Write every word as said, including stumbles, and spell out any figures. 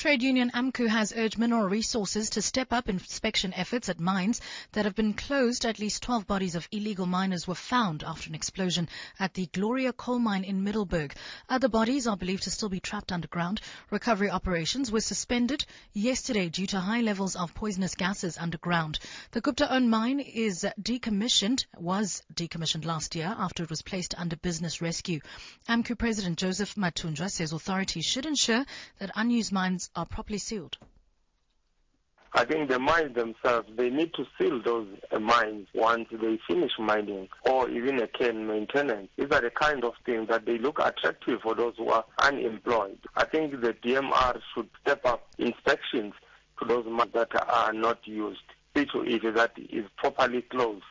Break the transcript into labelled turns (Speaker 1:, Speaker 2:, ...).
Speaker 1: Trade union AMCU has urged Mineral Resources to step up inspection efforts at mines that have been closed. At least twelve bodies of illegal miners were found after an explosion at the Gloria coal mine in Middelburg. Other bodies are believed to still be trapped underground. Recovery operations were suspended yesterday due to high levels of poisonous gases underground. The Gupta-owned mine is decommissioned, was decommissioned last year after it was placed under business rescue. AMCU President Joseph Mathunjwa says authorities should ensure that unused mines are properly sealed.
Speaker 2: I think the mines themselves, they need to seal those uh, mines once they finish mining, or even a care and maintenance. These are the kind of things that they look attractive for those who are unemployed. I think the D M R should step up inspections to those mines that are not used. See to it that is properly closed.